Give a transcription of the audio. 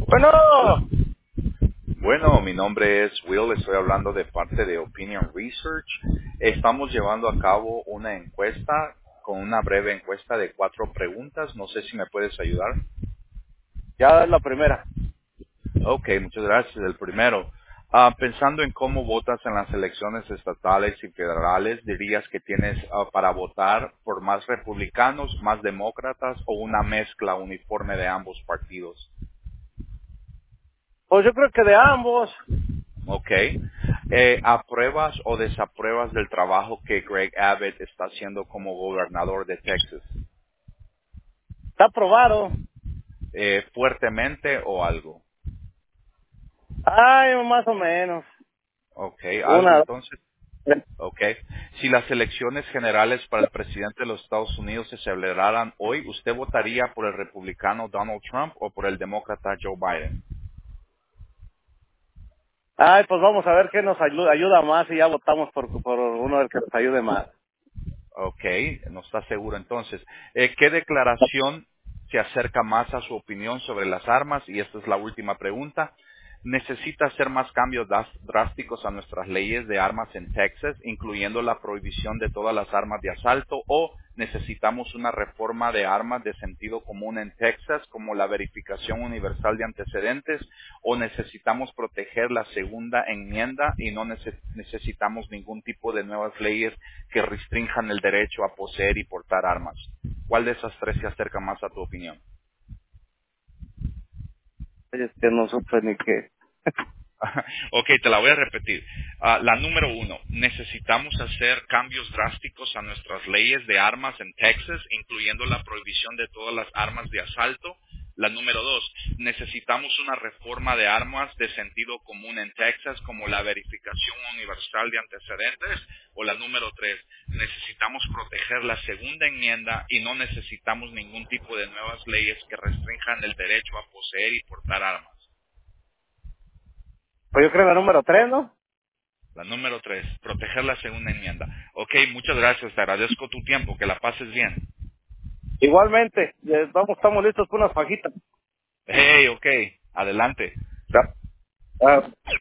Bueno, Bueno, mi nombre es Will, estoy hablando de parte de Opinion Research. Estamos llevando a cabo una encuesta, con una breve encuesta de 4 preguntas. No sé si me puedes ayudar. ya es la primera. Ok, muchas gracias. El primero, pensando en cómo votas en las elecciones estatales y federales, ¿dirías que tienes para votar por más republicanos, más demócratas o una mezcla uniforme de ambos partidos? Pues yo creo que de ambos. Ok. ¿Apruebas o desapruebas del trabajo que Greg Abbott está haciendo como gobernador de Texas? Está aprobado. ¿Fuertemente o algo? Ay, más o menos. Ok, algo Una. entonces. Ok. Si las elecciones generales para el presidente de los Estados Unidos se celebraran hoy, ¿usted votaría por el republicano Donald Trump o por el demócrata Joe Biden? Ay, pues vamos a ver qué nos ayuda más y ya votamos por uno del que nos ayude más. Ok, no está seguro entonces. ¿Qué declaración se acerca más a su opinión sobre las armas? Y esta es la última pregunta. ¿Necesita hacer más cambios drásticos a nuestras leyes de armas en Texas, incluyendo la prohibición de todas las armas de asalto? ¿O necesitamos una reforma de armas de sentido común en Texas, como la verificación universal de antecedentes? ¿O necesitamos proteger la segunda enmienda y no necesitamos ningún tipo de nuevas leyes que restrinjan el derecho a poseer y portar armas? ¿Cuál de esas tres se acerca más a tu opinión? Es que no supe ni qué. Ok, te la voy a repetir. La número 1, necesitamos hacer cambios drásticos a nuestras leyes de armas en Texas, incluyendo la prohibición de todas las armas de asalto. La número 2, necesitamos una reforma de armas de sentido común en Texas, como la verificación universal de antecedentes. O la número 3, necesitamos proteger la segunda enmienda y no necesitamos ningún tipo de nuevas leyes que restrinjan el derecho a poseer y portar armas. Pues yo creo que la número 3, ¿no? La número 3, proteger la segunda enmienda. Ok, muchas gracias, te agradezco tu tiempo, que la pases bien. Igualmente, estamos listos por unas fajitas. Hey, ok, adelante. Ya. Ah.